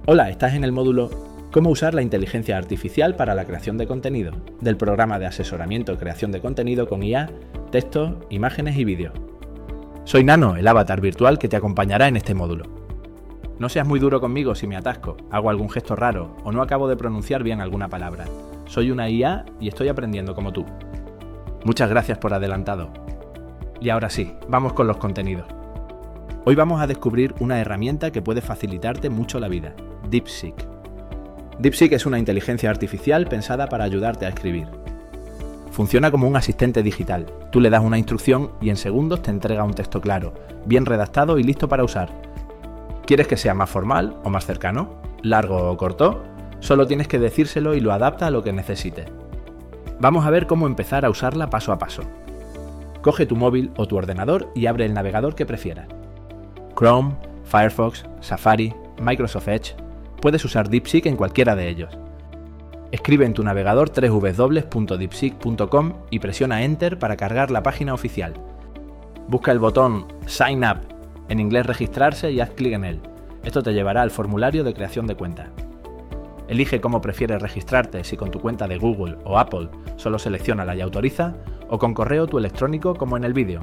Hola, estás en el módulo ¿Cómo usar la inteligencia artificial para la creación de contenido? Del programa de asesoramiento y creación de contenido con IA, textos, imágenes y vídeos. Soy Nano, el avatar virtual que te acompañará en este módulo. No seas muy duro conmigo si me atasco, hago algún gesto raro o no acabo de pronunciar bien alguna palabra. Soy una IA y estoy aprendiendo como tú. Muchas gracias por adelantado. Y ahora sí, vamos con los contenidos. Hoy vamos a descubrir una herramienta que puede facilitarte mucho la vida, DeepSeek. DeepSeek es una inteligencia artificial pensada para ayudarte a escribir. Funciona como un asistente digital. Tú le das una instrucción y en segundos te entrega un texto claro, bien redactado y listo para usar. ¿Quieres que sea más formal o más cercano? ¿Largo o corto? Solo tienes que decírselo y lo adapta a lo que necesites. Vamos a ver cómo empezar a usarla paso a paso. Coge tu móvil o tu ordenador y abre el navegador que prefieras. Chrome, Firefox, Safari, Microsoft Edge. Puedes usar DeepSeek en cualquiera de ellos. Escribe en tu navegador www.deepseek.com y presiona Enter para cargar la página oficial. Busca el botón Sign Up, en inglés registrarse, y haz clic en él. Esto te llevará al formulario de creación de cuenta. Elige cómo prefieres registrarte, si con tu cuenta de Google o Apple, solo selecciónala y autoriza, o con correo tu electrónico como en el vídeo.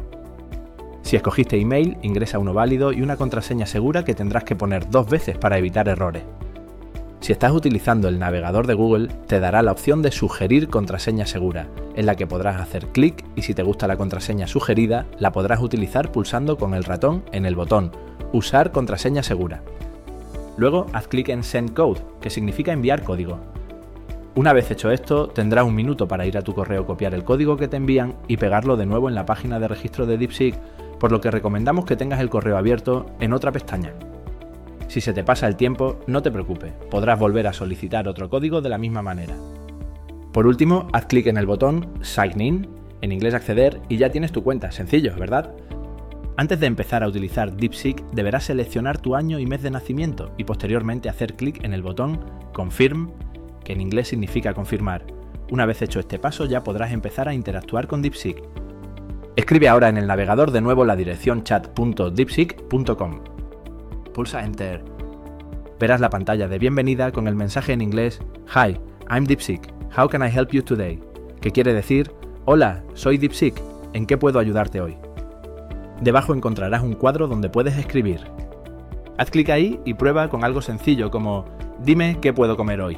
Si escogiste email, ingresa uno válido y una contraseña segura que tendrás que poner 2 veces para evitar errores. Si estás utilizando el navegador de Google, te dará la opción de sugerir contraseña segura, en la que podrás hacer clic y si te gusta la contraseña sugerida, la podrás utilizar pulsando con el ratón en el botón Usar contraseña segura. Luego haz clic en Send Code, que significa enviar código. Una vez hecho esto, tendrás un minuto para ir a tu correo, copiar el código que te envían y pegarlo de nuevo en la página de registro de DeepSeek, por lo que recomendamos que tengas el correo abierto en otra pestaña. Si se te pasa el tiempo, no te preocupes, podrás volver a solicitar otro código de la misma manera. Por último, haz clic en el botón Sign In, en inglés acceder, y ya tienes tu cuenta. Sencillo, ¿verdad? Antes de empezar a utilizar DeepSeek, deberás seleccionar tu año y mes de nacimiento y posteriormente hacer clic en el botón Confirm, que en inglés significa confirmar. Una vez hecho este paso, ya podrás empezar a interactuar con DeepSeek. Escribe ahora en el navegador de nuevo la dirección chat.deepseek.com. Pulsa Enter. Verás la pantalla de bienvenida con el mensaje en inglés Hi, I'm DeepSeek. How can I help you today? Que quiere decir Hola, soy DeepSeek. ¿En qué puedo ayudarte hoy? Debajo encontrarás un cuadro donde puedes escribir. Haz clic ahí y prueba con algo sencillo como Dime qué puedo comer hoy.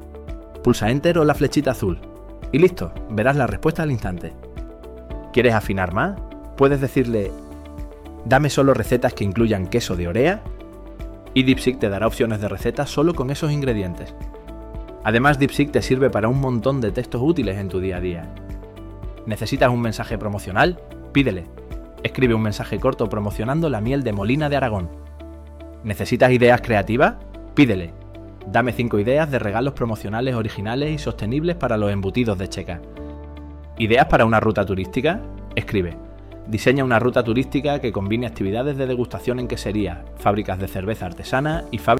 Pulsa Enter o la flechita azul. Y listo, verás la respuesta al instante. ¿Quieres afinar más? Puedes decirle Dame solo recetas que incluyan queso de Orea, y DeepSeek te dará opciones de recetas solo con esos ingredientes. Además, DeepSeek te sirve para un montón de textos útiles en tu día a día. ¿Necesitas un mensaje promocional? Pídele. Escribe un mensaje corto promocionando la miel de Molina de Aragón. ¿Necesitas ideas creativas? Pídele. Dame 5 ideas de regalos promocionales originales y sostenibles para los embutidos de Checa. ¿Ideas para una ruta turística? Escribe. Diseña una ruta turística que combine actividades de degustación en quesería, fábricas de cerveza artesana y fábricas